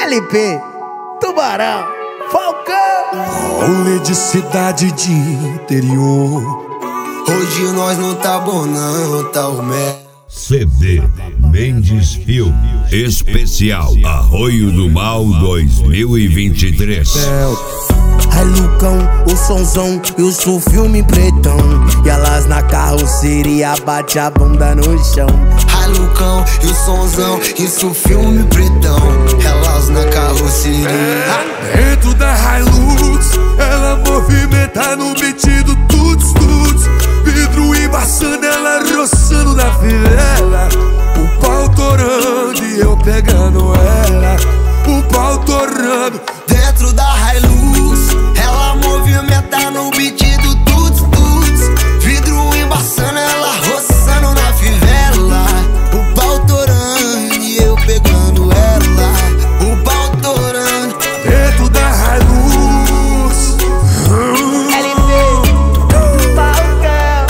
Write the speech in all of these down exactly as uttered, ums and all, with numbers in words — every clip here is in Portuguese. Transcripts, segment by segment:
L P, Tubarão, Falcão. Rolê de cidade de interior. Hoje nós não tá bom não, tá o mé. C D Mendes Filme Especial Arroio do Mal dois mil e vinte e três. Ai Lucão, o sonzão e o seu filme pretão. E elas na carroceria bate a bunda no chão. Ai Lucão e o sonzão, isso filme pretão. Elas na carroceria. Dentro da Hilux, ela movimenta no beat do tuts tuts. Vidro embaçando, ela roçando na fivela. O pau torando e eu pegando ela. O pau torando. Dentro da Hilux, ela movimenta no beat do tuts tuts. Vidro embaçando, ela roçando na fivela. O pau torando e eu pegando ela. O pau torando. Dentro da Hilux. L P, Falcão,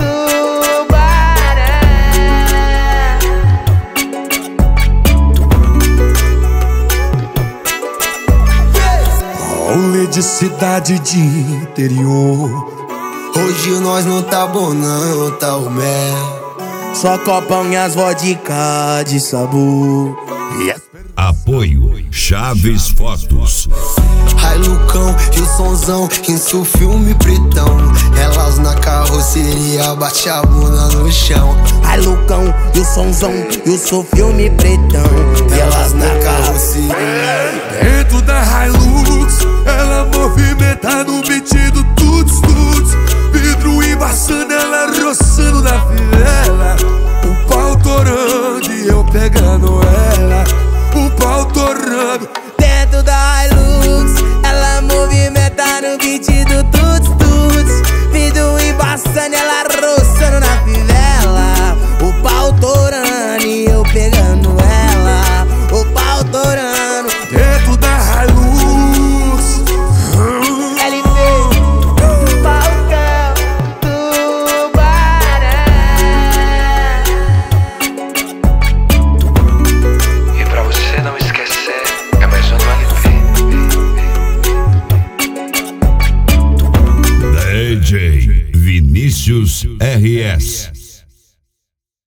Tubarão. Rolê de cidade de interior. Hoje nós não tá bom não, tá o mé. Só copão e as vodka de sabor. Apoio Chaves Fotos. Ai Lucão e o sonzão, isso filme pretão. Elas na carroceria bate a bunda no chão. Ai Lucão e o sonzão e o seu filme pretão. E elas na carroceria. Dentro da Hilux, ela movimenta no beat do tuts tuts. Vidro embaçando, ela roçando na fivela.